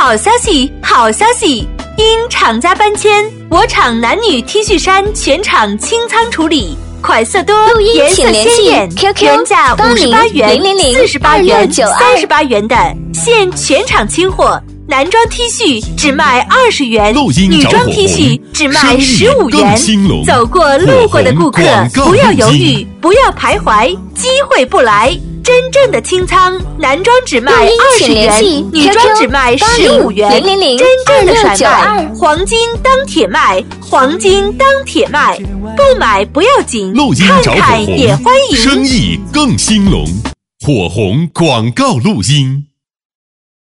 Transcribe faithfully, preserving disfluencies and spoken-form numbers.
好消息，好消息！因厂家搬迁，我厂男女 T 恤衫全场清仓处理，款色多，颜色鲜艳，原价五十八元、四十八元、三十八元的，现全场清货。男装 T 恤只卖二十元，女装 T 恤只卖十五元。走过路过的顾客，不要犹豫，不要徘徊，机会不来。真正的清仓，男装只卖二十元，女装只卖十五元。真正的甩卖，黄金当铁卖，黄金当铁卖。不买不要紧，看看也欢迎。 生意更兴隆，火红广告录音。